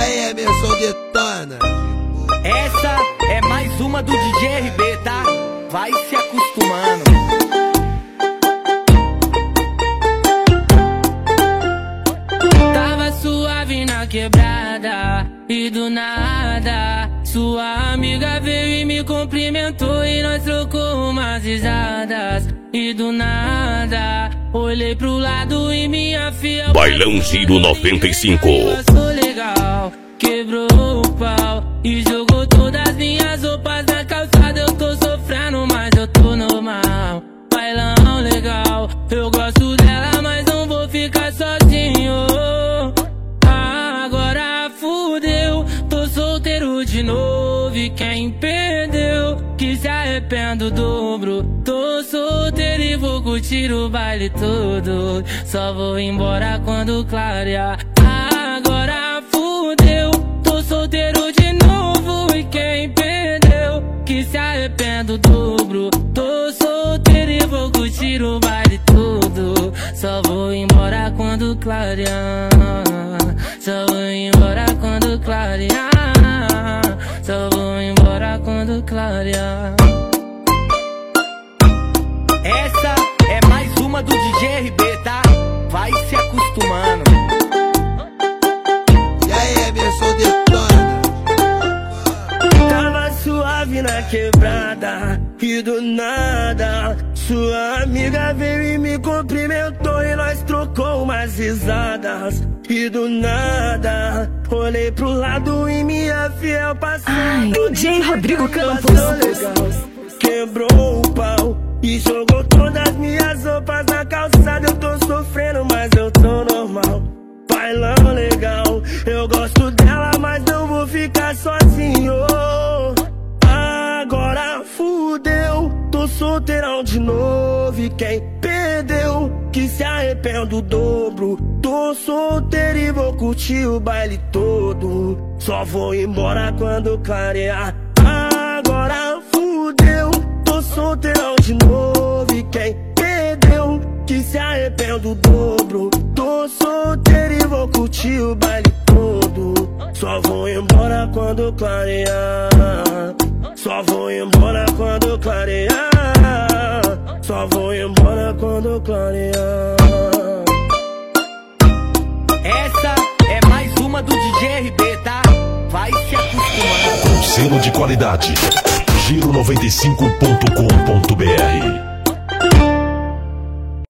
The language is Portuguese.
aí, Emerson detona. Essa é mais uma do DJ RB, tá? Vai se acostumando. Tava suave na quebrada e do nada sua amiga veio e me cumprimentou e nós trocou umas risadas. E do nada olhei pro lado e minha fiel Bailão Giro 95. Passou legal, quebrou o pau e jogou todas as minhas roupas na calçada. Eu tô sofrendo, mas eu tô normal. Bailão legal, eu gosto dela, mas não vou ficar sozinho. Agora fudeu, tô solteiro de novo e quem perdeu que se arrepende o dobro. Tô solteiro e vou curtir o baile todo, só vou embora quando clarear. Agora fudeu, tô solteiro de novo e quem perdeu que se arrepende o dobro. Tô solteiro e vou curtir o baile todo, só vou embora quando clarear. Só vou embora quando clarear. Só vou embora quando clarear. Essa é mais uma do DJ RB, tá? Vai se acostumando. E aí, Emerson detona. Tava suave na quebrada e do nada sua amiga veio e me cumprimentou e nós trocou umas risadas. E do nada olhei pro lado e minha fiel passou. DJ Rodrigo Campos. Quebrou o pau e jogou todas as minhas roupas na calçada. Eu tô sofrendo, mas eu tô normal. Bailão legal, eu gosto dela, mas não vou ficar sozinho. Agora fudeu, tô solteirão de novo e quem perdeu que se arrepende o dobro. Tô solteiro e vou curtir o baile todo, só vou embora quando clarear. Agora fudeu, tô solteirão de novo e quem perdeu que se arrepende o dobro. Tô solteiro e vou curtir o baile todo, só vou embora quando clarear. Só vou embora quando clarear. Só vou embora quando clarear. Essa é mais uma do DJ RB, tá? Vai se acostumando. Selo de qualidade Giro 95.com.br.